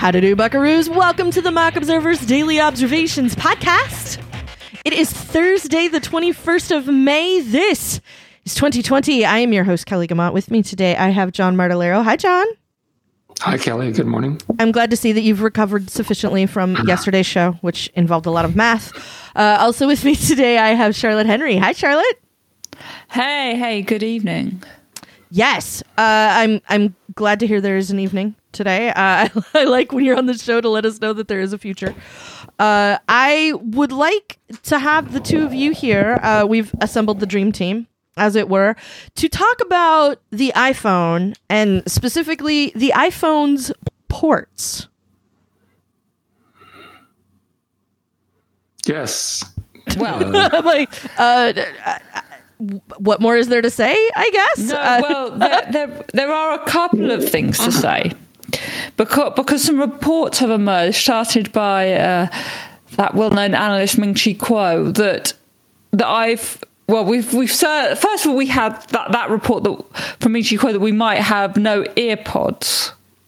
How to do, buckaroos? Welcome to the Mac Observer's Daily Observations podcast. It is Thursday, the 21st of May. This is 2020. I am your host, Kelly Gamont. With me today, I have John Martellero. Hi, John. Hi, Kelly. Good morning. I'm glad to see that you've recovered sufficiently from yesterday's show, which involved a lot of math. Also with me today, I have Charlotte Henry. Hi, Charlotte. Hey, good evening. Yes, I'm glad to hear there is an evening today. I like when you're on the show to let us know that there is a future. I would like to have the two of you here. We've assembled the dream team, as it were, to talk about the iPhone and specifically the iPhone's ports. Yes. Well, what more is there to say, I guess? there are a couple of things to say. Because some reports have emerged, started by that well-known analyst Ming-Chi Kuo, first of all we had that report from Ming-Chi Kuo that we might have no earpods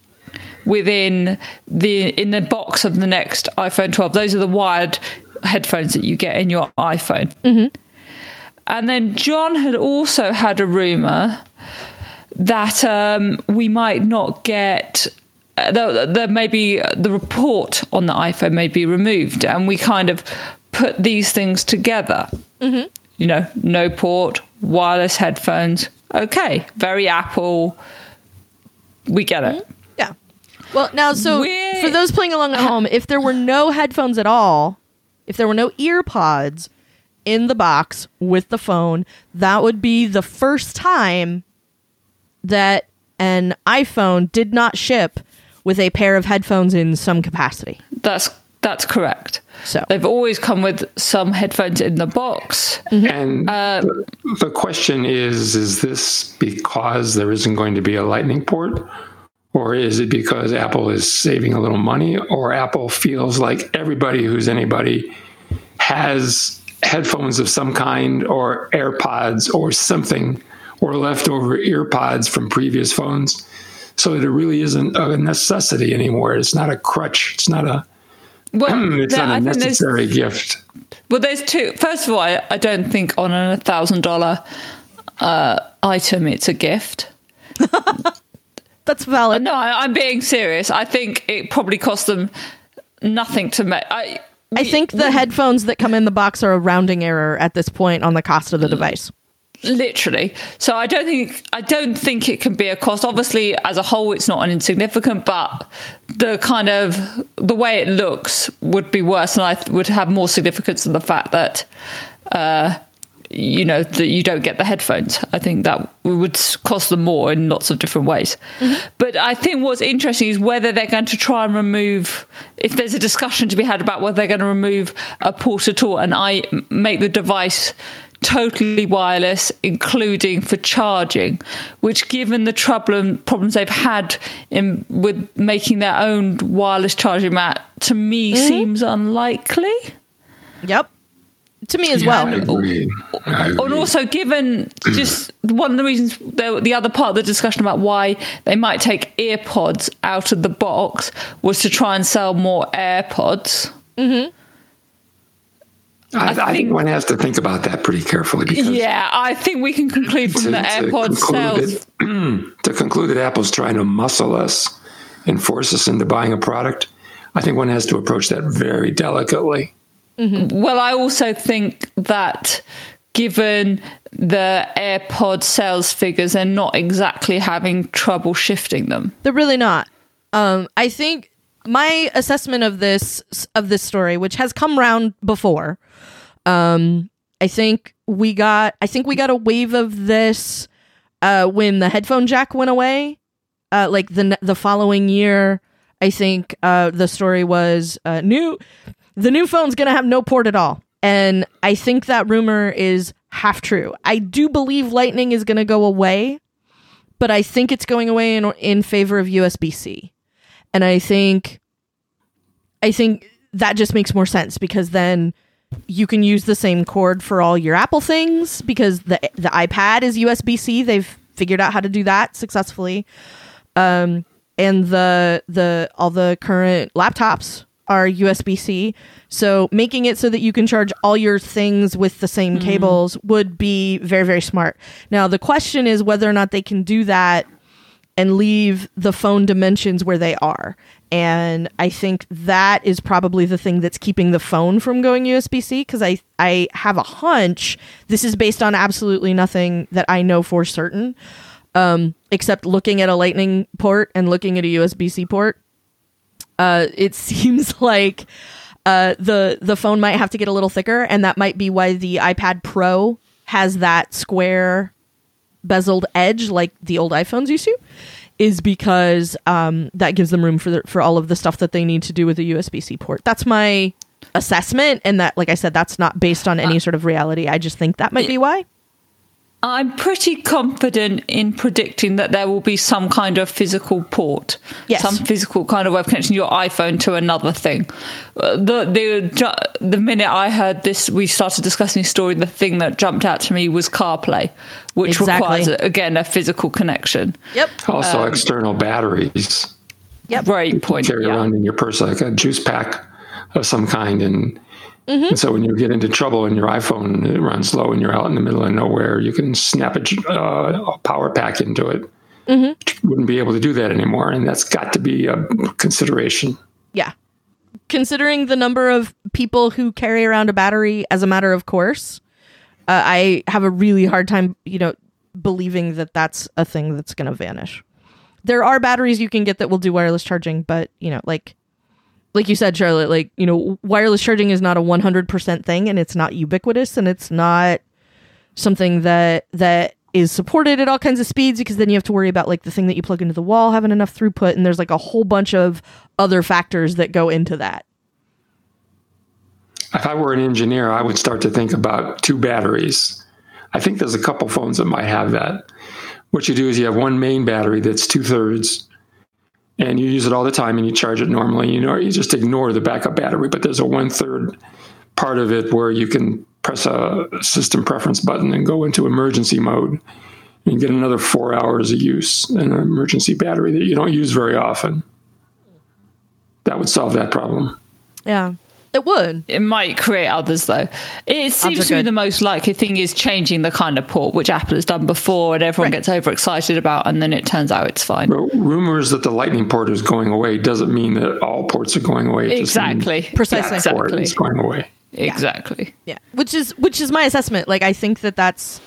in the box of the next iPhone 12. Those are the wired headphones that you get in your iPhone. Mm-hmm. And then John had also had a rumor that we might not get there may be the report on the iPhone may be removed, and we kind of put these things together. Mm-hmm. You know, no port, wireless headphones. Okay, very Apple. We get it. Mm-hmm. Yeah. Well, now, so for those playing along at home, if there were no headphones at all, if there were no earpods in the box with the phone, that would be the first time that an iPhone did not ship with a pair of headphones in some capacity. That's correct. So they've always come with some headphones in the box. Mm-hmm. And the question is this because there isn't going to be a Lightning port? Or is it because Apple is saving a little money? Or Apple feels like everybody who's anybody has headphones of some kind, or AirPods or something, or leftover earpods from previous phones, so that it really isn't a necessity anymore. It's not a crutch. It's not a necessary gift. Well, there's two. First of all, I don't think on a $1,000 item it's a gift. That's valid. No, I'm being serious. I think it probably cost them nothing to make. I think the headphones that come in the box are a rounding error at this point on the cost of the device. Literally. So I don't think it can be a cost. Obviously, as a whole, it's not an insignificant, but the way it looks would be worse, and I would have more significance than the fact that that you don't get the headphones. I think that would cost them more in lots of different ways. Mm-hmm. But I think what's interesting is whether they're going to try and remove, if there's a discussion to be had about whether they're going to remove a port at all and make the device totally wireless, including for charging, which, given the problems they've had with making their own wireless charging mat, to me seems unlikely. Yep. To me as well. I agree. And also, given just one of the reasons, the other part of the discussion about why they might take earpods out of the box was to try and sell more AirPods. Mm-hmm. I think one has to think about that pretty carefully. Because I think we can conclude from the AirPods sales. To conclude that Apple's trying to muscle us and force us into buying a product, I think one has to approach that very delicately. Mm-hmm. Well, I also think that given the AirPod sales figures, they're not exactly having trouble shifting them. They're really not. I think my assessment of this story, which has come round before, I think we got a wave of this when the headphone jack went away. Like the following year, I think the story was the new phone's going to have no port at all. And I think that rumor is half true. I do believe Lightning is going to go away, but I think it's going away in favor of USB-C. And I think that just makes more sense, because then you can use the same cord for all your Apple things, because the iPad is USB-C. They've figured out how to do that successfully. and all the current laptops are USB-C. So making it so that you can charge all your things with the same cables would be very, very smart. Now, the question is whether or not they can do that and leave the phone dimensions where they are. And I think that is probably the thing that's keeping the phone from going USB-C, because I have a hunch, this is based on absolutely nothing that I know for certain, except looking at a Lightning port and looking at a USB-C port. It seems like the phone might have to get a little thicker, and that might be why the iPad Pro has that square bezeled edge like the old iPhones used to, is because that gives them room for all of the stuff that they need to do with a USB-C port. That's my assessment, and that, like I said, that's not based on any sort of reality. I just think that might be why. I'm pretty confident in predicting that there will be some kind of physical port, some physical kind of web connection, your iPhone to another thing. The minute I heard this, we started discussing this story, the thing that jumped out to me was CarPlay, which requires, again, a physical connection. Yep. Also, external batteries. Yep. Great point. Carry around in your purse like a juice pack of some kind, and so when you get into trouble and your iPhone it runs low and you're out in the middle of nowhere, you can snap a power pack into it. You wouldn't be able to do that anymore, and that's got to be a consideration. Yeah. Considering the number of people who carry around a battery as a matter of course, I have a really hard time, believing that that's a thing that's going to vanish. There are batteries you can get that will do wireless charging, but, like you said, Charlotte, wireless charging is not a 100% thing, and it's not ubiquitous, and it's not something that is supported at all kinds of speeds, because then you have to worry about the thing that you plug into the wall having enough throughput, and there's a whole bunch of other factors that go into that. If I were an engineer, I would start to think about 2 batteries. I think there's a couple phones that might have that. What you do is you have one main battery that's 2/3, and you use it all the time, and you charge it normally. You just ignore the backup battery, but there's a 1/3 part of it where you can press a system preference button and go into emergency mode and get another 4 hours of use in an emergency battery that you don't use very often. That would solve that problem. Yeah, it would. It might create others, though. It seems to be the most likely thing is changing the kind of port, which Apple has done before, and everyone gets overexcited about, and then it turns out it's fine. But rumors that the Lightning port is going away doesn't mean that all ports are going away. It exactly. Precisely. That port is going away. Exactly. Yeah. Which is my assessment. I think that's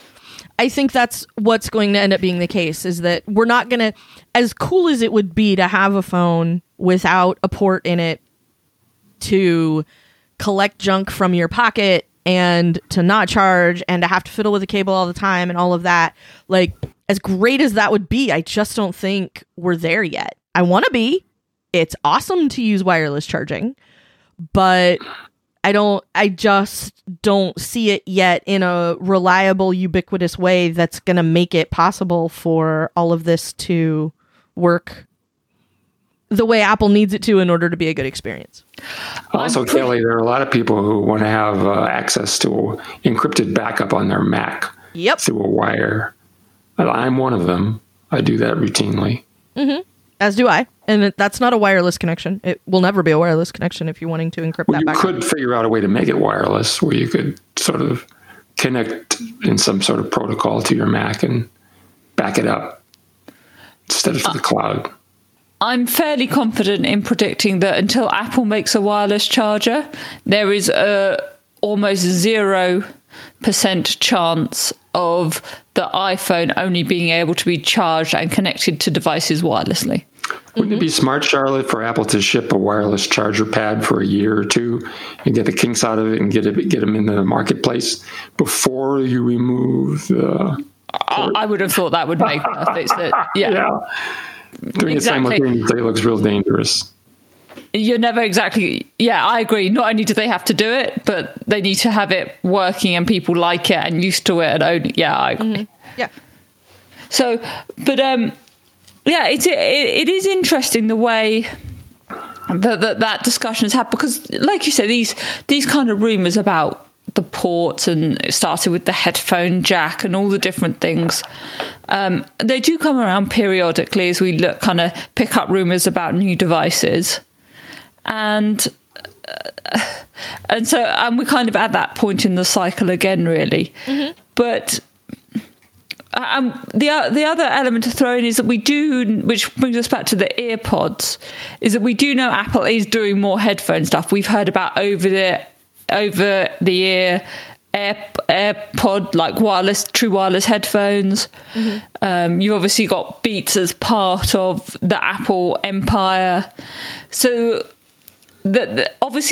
what's going to end up being the case, is that we're not going to, as cool as it would be to have a phone without a port in it to collect junk from your pocket and to not charge and to have to fiddle with a cable all the time and all of that, as great as that would be, I just don't think we're there yet. I want to be. It's awesome to use wireless charging, but I just don't see it yet in a reliable, ubiquitous way that's going to make it possible for all of this to work the way Apple needs it to in order to be a good experience. Also, Kelly, there are a lot of people who want to have access to encrypted backup on their Mac through a wire. I'm one of them. I do that routinely. As do I. And that's not a wireless connection. It will never be a wireless connection if you're wanting to encrypt that backup. You could figure out a way to make it wireless where you could sort of connect in some sort of protocol to your Mac and back it up instead of to the cloud. I'm fairly confident in predicting that until Apple makes a wireless charger, there is a almost 0% chance of the iPhone only being able to be charged and connected to devices wirelessly. Wouldn't it be smart, Charlotte, for Apple to ship a wireless charger pad for a year or two and get the kinks out of it and get them into the marketplace before you remove the port? I would have thought that would make perfect sense. Yeah. Doing it simultaneously looks real dangerous. You're never exactly... Yeah, I agree. Not only do they have to do it, but they need to have it working and people like it and used to it. And I agree. Yeah. So, but it is interesting the way that discussion has happened, because, like you said, these kind of rumors about the ports, and it started with the headphone jack and all the different things. They do come around periodically as we pick up rumors about new devices, and we're kind of at that point in the cycle again, really. Mm-hmm. But the other element to throw in is that we do, which brings us back to the EarPods, is that we do know Apple is doing more headphone stuff. We've heard about over the ear AirPod, like true wireless headphones. Mm-hmm. You've obviously got Beats as part of the Apple empire. So obviously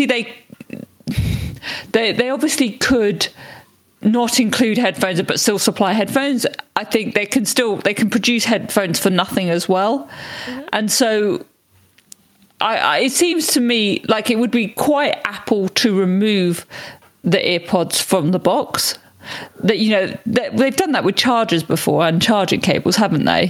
they obviously could not include headphones but still supply headphones. I think they can produce headphones for nothing as well. Mm-hmm. And so it seems to me like it would be quite Apple to remove the EarPods from the box. That, you know, they've done that with chargers before and charging cables, haven't they?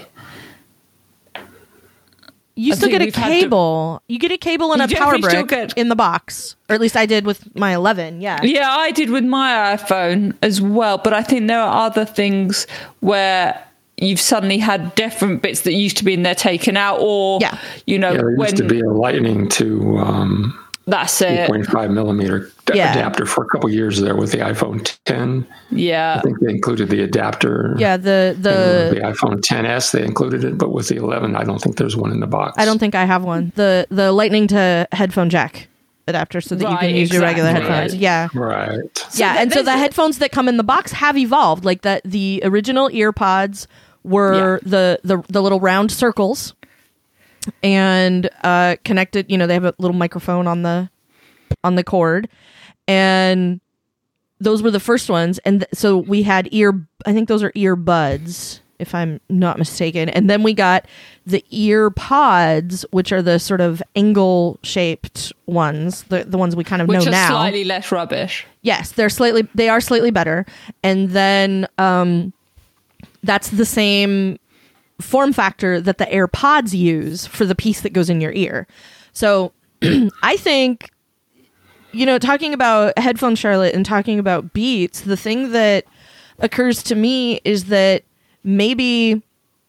You still get a cable. You get a cable and a power brick in the box. Or at least I did with my 11, yeah. Yeah, I did with my iPhone as well. But I think there are other things where you've suddenly had different bits that used to be in there taken out. Or, you know, there used to be a Lightning to that's it. 2.5 millimeter adapter for a couple years there with the iPhone 10. Yeah. I think they included the adapter. Yeah, the iPhone 10s, they included it, but with the 11, I don't think there's one in the box. I don't think I have one. The Lightning to headphone jack adapter so that you can use your regular headphones. Yeah. Right. Yeah, and so the headphones that come in the box have evolved. Like that, the original EarPods were the little round circles and connected, you know, they have a little microphone on the cord, and those were the first ones. And so we had I think those are earbuds, if I'm not mistaken. And then we got the EarPods, which are the sort of angle shaped ones, the ones we kind of know now. Which are slightly less rubbish. Yes, they are slightly better. And then that's the same form factor that the AirPods use for the piece that goes in your ear. So I think, you know, talking about headphones, Charlotte, and talking about Beats, the thing that occurs to me is that maybe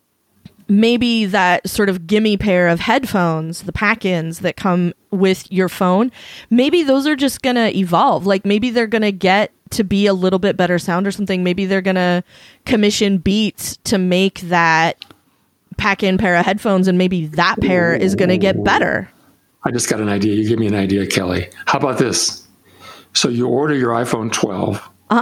that sort of gimme pair of headphones, the pack-ins that come with your phone, maybe those are just going to evolve. Like maybe they're going to get to be a little bit better sound or something. Maybe they're going to commission Beats to make that pack-in pair of headphones, and maybe that pair is going to get better. I just got an idea. You give me an idea, Kelly. How about this? So you order your iPhone 12,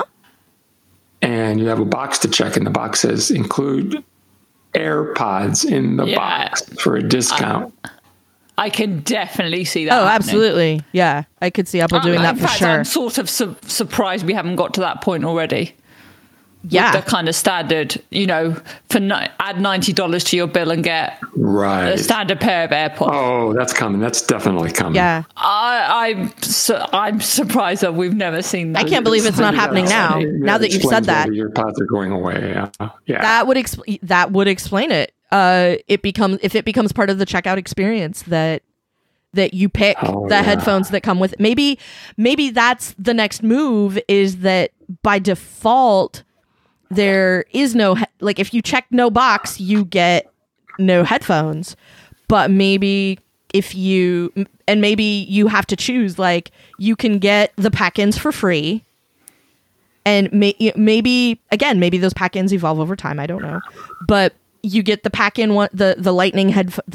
and you have a box to check, and the box says include AirPods in the box for a discount. I can definitely see that. Oh, happening. Absolutely. Yeah, I could see Apple doing that for sure. I'm sort of surprised we haven't got to that point already. Yeah, with the kind of standard, you know, add $90 to your bill and get a standard pair of AirPods. Oh, that's coming. That's definitely coming. Yeah, I'm surprised that we've never seen that. I can't believe it's not happening now. Now that you've said that, your pods are going away. Yeah, that would explain it. If it becomes part of the checkout experience that you pick headphones that come with it. Maybe that's the next move, is that by default there is no like if you check no box you get no headphones, but maybe you have to choose, like you can get the pack-ins for free, and maybe those pack-ins evolve over time, I don't know, but you get the pack-in one, the Lightning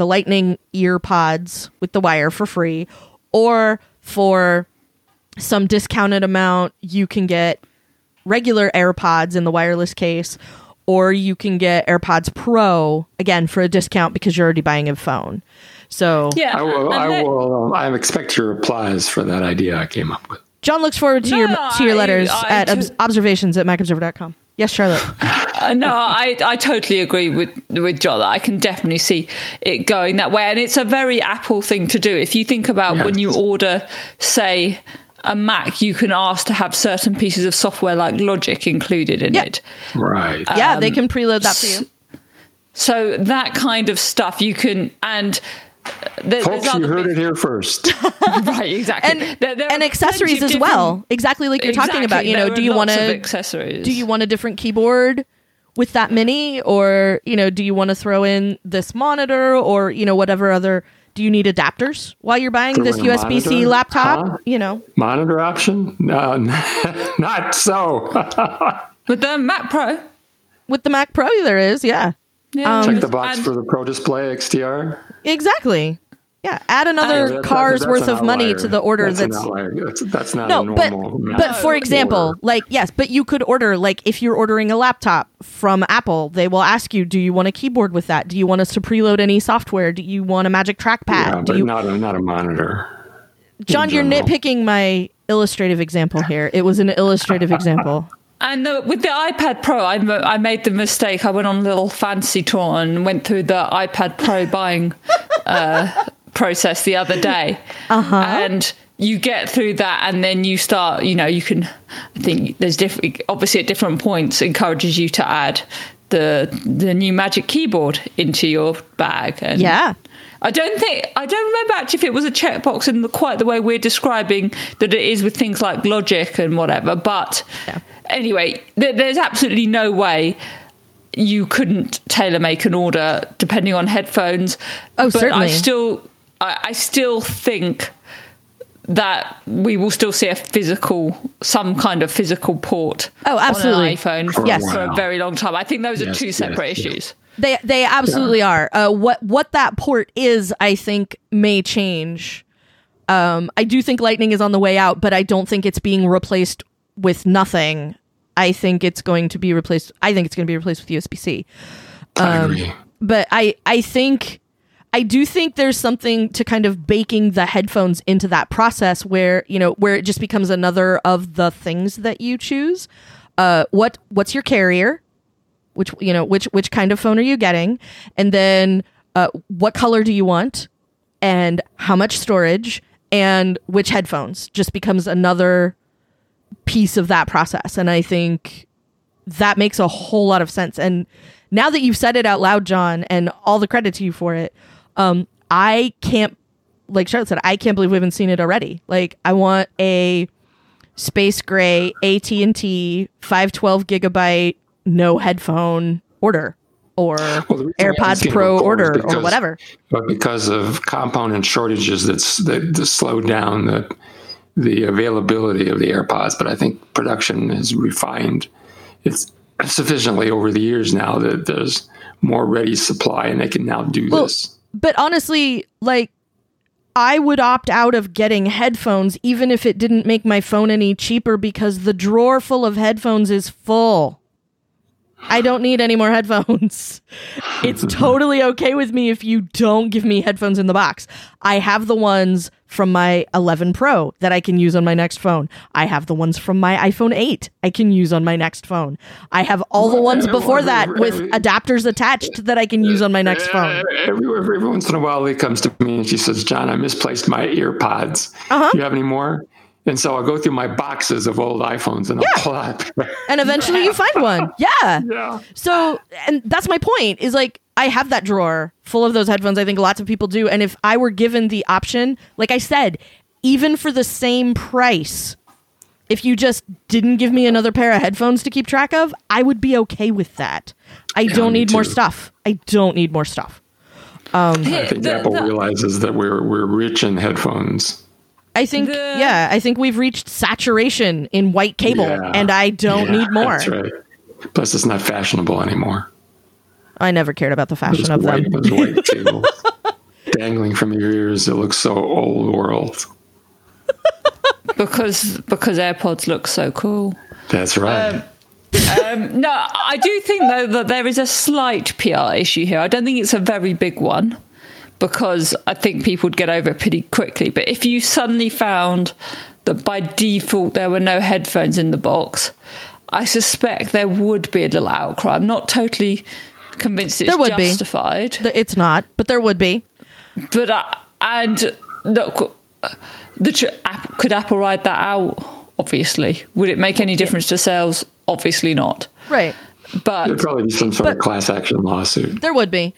EarPods with the wire for free, or for some discounted amount you can get regular AirPods in the wireless case, or you can get AirPods Pro again for a discount because you're already buying a phone. So yeah, I will. I expect your replies for that idea I came up with. John looks forward to your letters at observations@macobserver.com. Yes, Charlotte. No, I totally agree with John. I can definitely see it going that way, and it's a very Apple thing to do. If you think about when you order, say, a Mac, you can ask to have certain pieces of software like Logic included in it. Right. Yeah, they can preload that for you. So that kind of stuff you can, and Folks, you heard it here first. Right, exactly. And accessories as well. Exactly like you're talking about. You know, do you want accessories? Do you want a different keyboard with that mini, or do you want to throw in this monitor, or whatever other? Do you need adapters while you're buying this USB-C laptop? Monitor option? No, not so. With the Mac Pro. With the Mac Pro, there is, yeah. Check the box for the Pro Display XDR. Exactly. Yeah, add another car's worth of money to the order. That's not a normal. But for example, but you could order, if you're ordering a laptop from Apple, they will ask you, do you want a keyboard with that? Do you want us to preload any software? Do you want a Magic Trackpad? Yeah, but not a monitor. John, you're nitpicking my illustrative example here. It was an illustrative example. And with the iPad Pro, I made the mistake. I went on a little fancy tour and went through the iPad Pro buying process the other day. And you get through that, and then you start, you can, I think there's obviously at different points encourages you to add the new Magic Keyboard into your bag. And yeah. I don't remember actually if it was a checkbox in quite the way we're describing that it is with things like Logic and whatever. But anyway, there's absolutely no way you couldn't tailor make an order depending on headphones. Oh, but certainly. I still think that we will still see some kind of physical port absolutely. on an iPhone for a very long time. I think those are two separate issues. They absolutely are. What that port is, I think, may change. I do think Lightning is on the way out, but I don't think it's being replaced with nothing. I think it's going to be replaced. I think it's going to be replaced with USB-C. I agree. But I do think there's something to kind of baking the headphones into that process where it just becomes another of the things that you choose. What's your carrier? Which kind of phone are you getting? And then what color do you want? And how much storage? And which headphones? Just becomes another piece of that process. And I think that makes a whole lot of sense. And now that you've said it out loud, John, and all the credit to you for it, I can't, like Charlotte said, I can't believe we haven't seen it already. I want a space gray AT&T 512 gigabyte no headphone order, or AirPods Pro order, or whatever. But because of component shortages that slowed down the availability of the AirPods. But I think production has refined it sufficiently over the years now that there's more ready supply, and they can now do this. But honestly, I would opt out of getting headphones even if it didn't make my phone any cheaper, because the drawer full of headphones is full. I don't need any more headphones. It's totally okay with me if you don't give me headphones in the box. I have the ones from my 11 Pro that I can use on my next phone. I have the ones from my iPhone 8 I can use on my next phone. I have all the ones before that with adapters attached that I can use on my next phone. Every once in a while, Lee comes to me and she says, John, I misplaced my earpods. Do you have any more? And so I'll go through my boxes of old iPhones and I'll pull out. And eventually you find one. Yeah. So, and that's my point, is I have that drawer full of those headphones. I think lots of people do. And if I were given the option, like I said, even for the same price, if you just didn't give me another pair of headphones to keep track of, I would be okay with that. I don't need more stuff. I think Apple realizes that we're rich in headphones. I think we've reached saturation in white cable, and I don't need more. That's right. Plus, it's not fashionable anymore. I never cared about the fashion of them. Those white cables dangling from your ears, it looks so old world. Because AirPods look so cool. That's right. No, I do think, though, that there is a slight PR issue here. I don't think it's a very big one, because I think people would get over it pretty quickly. But if you suddenly found that by default there were no headphones in the box, I suspect there would be a little outcry. I'm not totally convinced it's justified. It's not, but there would be. But and look, could Apple ride that out? Obviously. Would it make any difference to sales? Obviously not. Right. But there'd probably be some sort of class action lawsuit. There would be.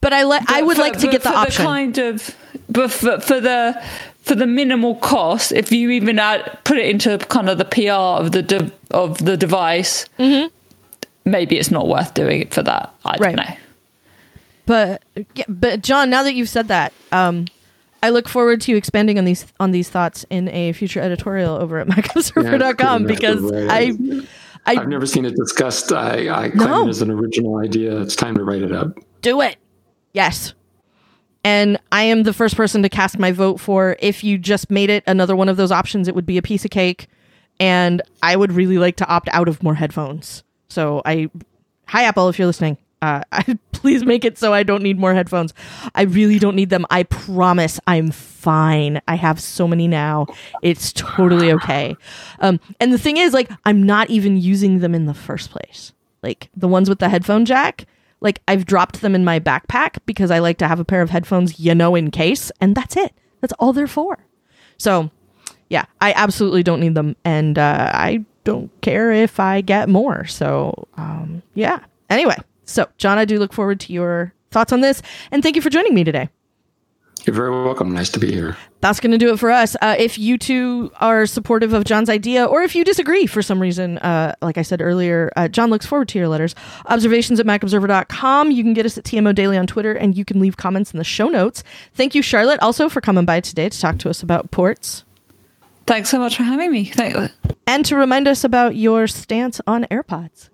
But I would like to get the option. But for the minimal cost, if you even put it into kind of the PR of the device, maybe it's not worth doing it for that. I don't know. But John, now that you've said that, I look forward to you expanding on these thoughts in a future editorial over at MacObserver.com because I've never seen it discussed. I claim it as an original idea. It's time to write it up. Do it. Yes. And I am the first person to cast my vote for if you just made it another one of those options, it would be a piece of cake. And I would really like to opt out of more headphones. So hi, Apple, if you're listening. Please make it so I don't need more headphones. I really don't need them. I promise I'm fine. I have so many now. It's totally okay. And the thing is, like, I'm not even using them in the first place. Like, the ones with the headphone jack, like, I've dropped them in my backpack because I like to have a pair of headphones, in case. And that's it. That's all they're for. So, yeah, I absolutely don't need them. And I don't care if I get more. So, yeah. Anyway. So, John, I do look forward to your thoughts on this. And thank you for joining me today. You're very welcome. Nice to be here. That's going to do it for us. If you two are supportive of John's idea, or if you disagree for some reason, like I said earlier, John looks forward to your letters. Observations at MacObserver.com. You can get us at TMO Daily on Twitter, and you can leave comments in the show notes. Thank you, Charlotte, also for coming by today to talk to us about ports. Thanks so much for having me. And to remind us about your stance on AirPods.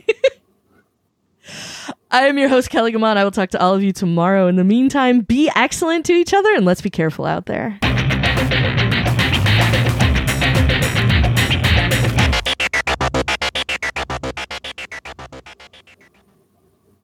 I am your host, Kelly Gammon. I will talk to all of you tomorrow. In the meantime, be excellent to each other and let's be careful out there.